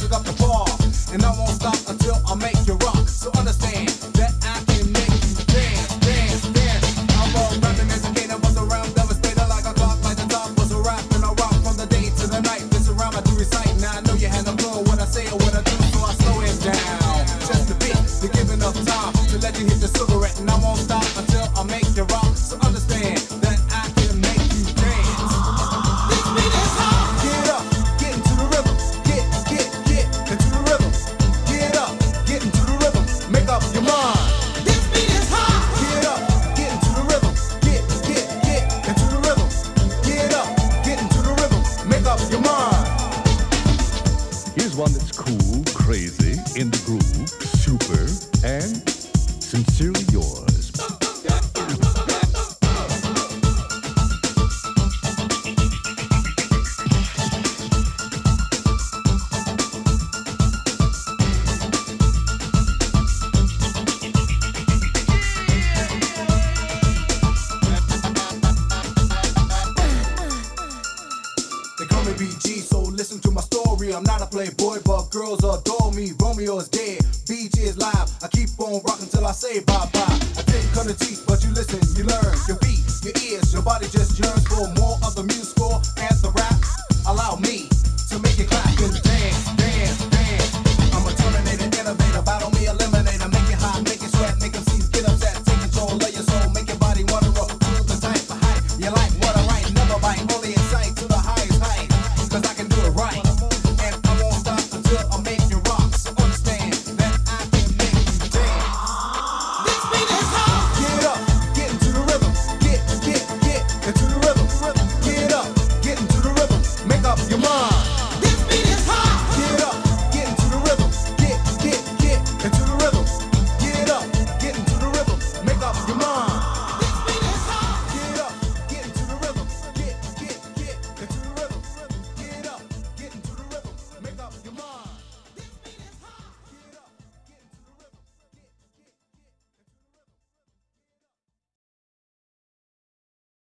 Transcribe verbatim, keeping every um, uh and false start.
music up the bar, and I won't stop until I make you rock. So understand that I can make you dance, dance, dance. I'm all rapping, educated, bust around, devastated like a clock, like the top was a rap, and I rock from the day to the night. This around I do recite. Now I know you had no clue what I say or what I do, so I slow it down just a bit to give enough time to let you hit the cigarette, and I won't stop until I make you rock. So understand that I can make you dance. This beat is hot. Get up, get into the rhythm. Get, get, get into the rhythm. Get up, get into the rhythm. Make up your mind. This beat is hot. Get up, get into the rhythm. Get, get, get into the rhythm. Get up, get into the rhythm. Make up your mind. Here's one that's cool, crazy, in the groove, super, and sincerely yours. They call me B G, so listen to my story. I'm not a playboy, but girls adore me. Romeo is dead, B G is live. I keep on rocking till I say bye-bye. I didn't cut the teeth, but you listen, you learn. Your beat, your ears, your body just yearns for more of the musical and the rap. Allow me to make you clap and dance.